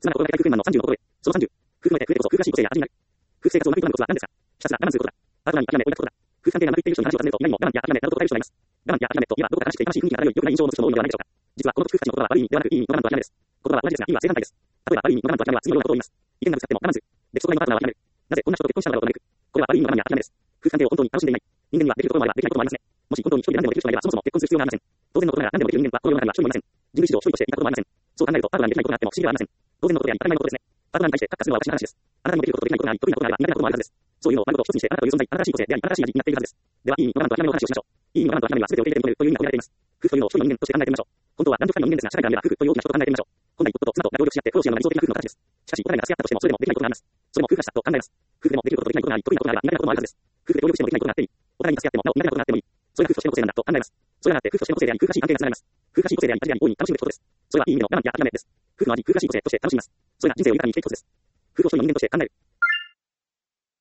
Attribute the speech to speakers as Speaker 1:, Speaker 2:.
Speaker 1: つまり心がけたい夫婦未満の30のところへ。その30。夫婦の上で夫婦こそ夫婦らしい個性や味になる。夫婦生活をうまく営むコツは何ですか？ひたすら我慢することだ。パートナーに諦めを抱くことだ。夫婦関係がうまくいっている人に話を尋ねると、何も我慢や諦めなどと答える人がいます。我慢や諦めといえばどこか悲しくて悲しい雰囲気が漂い良くない印象を持つ人も多いのではないでしょうか。実はこの夫婦たちの言葉は悪い意味ではなくいい意味の我慢と諦めです。言葉は同じですが意味は正反対です。例えば悪い意味の我慢と諦めは次のようなことを言います。意見がぶつかっても我慢する。別相談のパートナーは諦める。なぜこんな人と結婚したのだろうと嘆く。これは悪い意味の我慢や諦めです。夫婦関係を本当に楽しんでいない。人間にはできることもあればできないこともありますね。もし本当に一人で何でもできる人がいればそもそも結婚する必要がありません。当然のことながら何でもできる人間はこの世の中には一人もいません。人類史上一人としていたこともありません。そう考えるとパートナーにできないことがあっても不思議ではありません。当然のことであり当たり前のことですね。パートナーに対して喝するのは私の話です。あなたにもできることとできないことがあり、得意なことがあれば苦手なこともあるはずです。そういうのを丸ごと一つにしてあなたという存在、新しい個性であり新しい味になっているはずです。では、いい意味の我慢と諦めの話をしましょう。いい意味の我慢と諦めは全てを受け入れて認めるという意味が込められています。夫婦というのを一人の人間として考えてみましょう。本当は男女二人の人間ですが、社会から見れば夫婦という大きな人と考えてみましょう。本来夫と妻とが協力し合ってフォローし合うのが理想的な夫婦の形です。しかし、お互いが助け合ったとしてもそれでもできないことがあります。それも夫婦らしさと考えます。夫婦でもできることとできないことがあり、得意なことがあれば苦手なこともあるはずです。夫婦で協力してもできないことがあっていい。お互いに助け合ってもなお苦手なことがあってもいい。それが夫婦としての個性なんだと考えます。それがあって夫婦としての個性であり夫婦らしい関係がつながります。夫婦らしい個性であり味であり大いに楽しむことです。それはいい意味での我慢や諦めです。夫婦の味、夫婦らしい個性として楽しみます。それが人生を豊かにしていくことです。夫婦を一人の人間として考える。